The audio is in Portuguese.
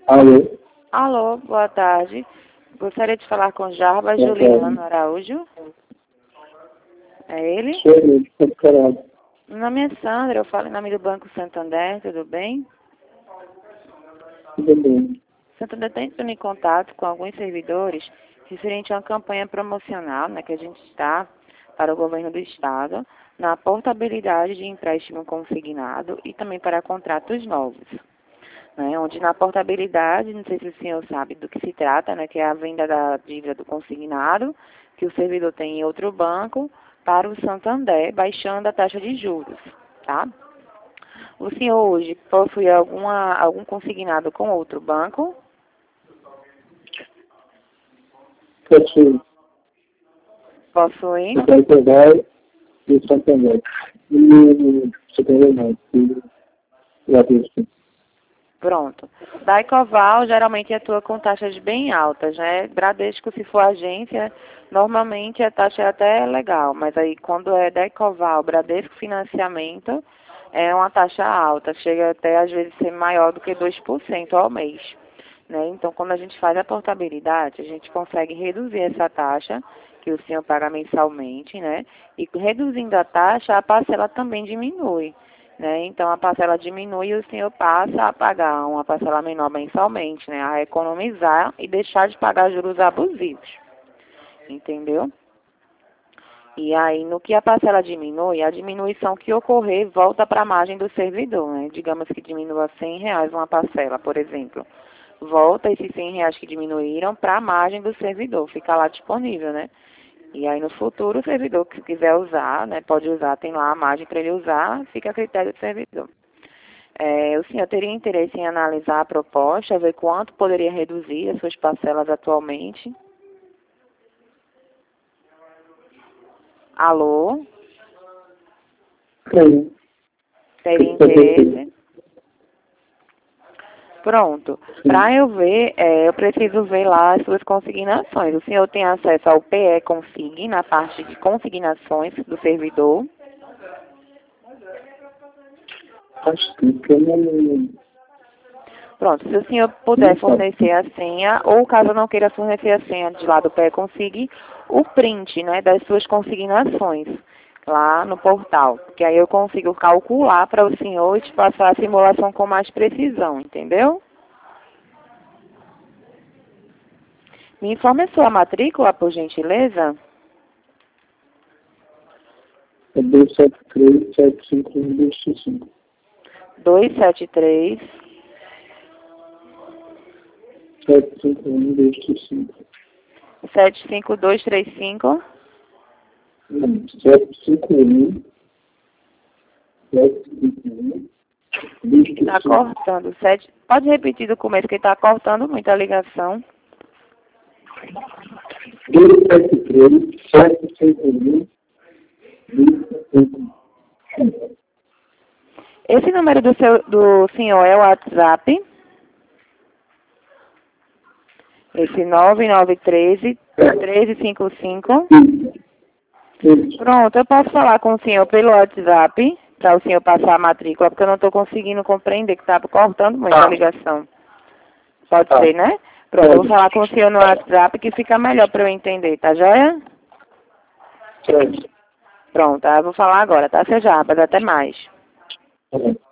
Alô? Alô, boa tarde. Gostaria de falar com Jarba Boa Juliano Araújo. É ele? Sou eu, de Porto Caralho. Meu nome é Sandra, eu falo em nome do Banco Santander, tudo bem? Tudo bem. Santander está entrando em contato com alguns servidores referente a uma campanha promocional, né, que a gente está para o governo do Estado, na portabilidade de empréstimo consignado e também para contratos novos. Né, onde na portabilidade, não sei se o senhor sabe do que se trata, né, que é a venda da dívida do consignado, que o servidor tem em outro banco, para o Santander, baixando a taxa de juros, tá? O senhor hoje possui algum consignado com outro banco? Possui Possui? o Portugal e o Santander. E o Santander não, o Bradesco. Pronto. Da Ecoval geralmente atua com taxas bem altas, né? Bradesco, se for agência, normalmente a taxa é até legal, mas aí quando é da Ecoval, Bradesco Financiamento, é uma taxa alta, chega até às vezes ser maior do que 2% ao mês. Né? Então, quando a gente faz a portabilidade, a gente consegue reduzir essa taxa que o senhor paga mensalmente, né? E reduzindo a taxa, a parcela também diminui. Né? Então, a parcela diminui e o senhor passa a pagar uma parcela menor mensalmente, né? A economizar e deixar de pagar juros abusivos. Entendeu? E aí, no que a parcela diminui, a diminuição que ocorrer volta para a margem do servidor, né? Digamos que diminua R$100 uma parcela, por exemplo. Volta esses R$100 que diminuíram para a margem do servidor, fica lá disponível, né? E aí no futuro o servidor que quiser usar, né, pode usar, tem lá a margem para ele usar, fica a critério do servidor. O senhor teria interesse em analisar a proposta, ver quanto poderia reduzir as suas parcelas atualmente? Alô? Sim. Teria interesse? Pronto. Para eu ver, eu preciso ver lá as suas consignações. O senhor tem acesso ao PE Consig, na parte de consignações do servidor? Acho que eu não... Pronto, se o senhor puder fornecer a senha, ou caso não queira fornecer a senha de lá do PE Consig, o print, né, das suas consignações lá no portal. Que aí eu consigo calcular para o senhor e te passar a simulação com mais precisão, entendeu? Me informe a sua matrícula, por gentileza. É 273-751-265. 273 751-265. 75235. 751. 751. Está cortando. Pode repetir do começo, que está cortando muito a ligação. 273-751-265. Esse número do senhor é o WhatsApp? Esse 9913-1355. Pronto, eu posso falar com o senhor pelo WhatsApp, para o senhor passar a matrícula, porque eu não estou conseguindo compreender, que está cortando muito a ligação. Pode ser, né? Pronto, eu vou falar com o senhor no WhatsApp, que fica melhor para eu entender, tá joia? Certo. Pronto, eu vou falar agora, tá, seu Jarbas? Até mais. Tá bom.